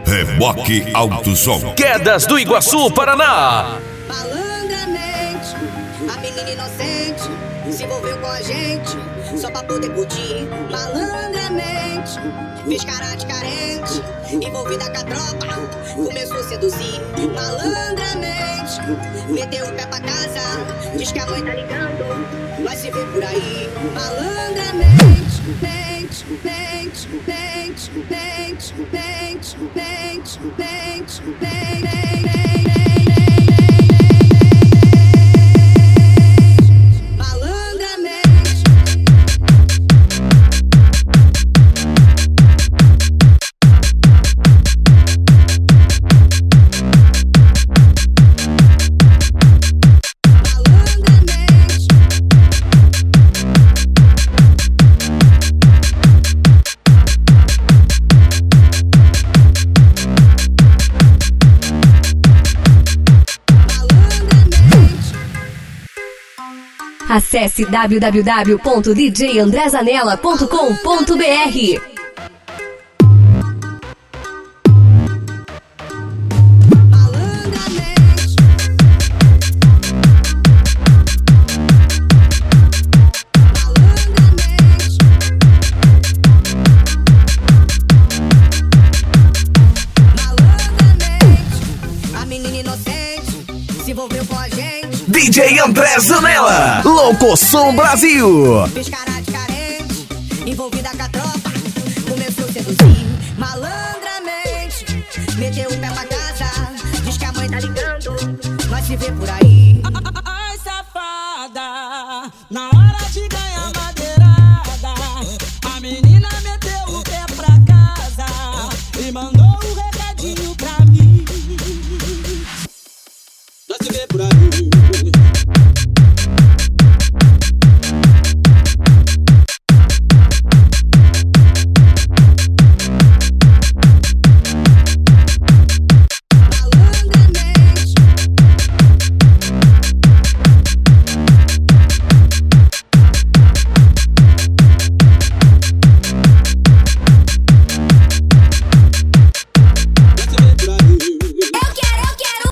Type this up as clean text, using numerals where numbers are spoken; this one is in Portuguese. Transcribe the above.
Reboque Alto Som. Quedas do Iguaçu, Paraná. Malandramente, a menina inocente se envolveu com a gente só pra poder curtir. Malandramente, fez cara de carente, envolvida com a tropa, começou a seduzir. Malandramente, meteu o pé pra casa, diz que a mãe tá ligando, vai se ver por aí. Malandramente, mente, mente, mente, mente, mente, mente, mente, mente. Acesse www.djandrezanella.com.br. A menina inocente se envolveu com a gente. DJ André Zanella, Locosom Brasil. Fez cara de carente, envolvida com a tropa, começou a seduzir. Malandramente, meteu o pé pra casa, diz que a mãe tá ligando, vai se ver por aí.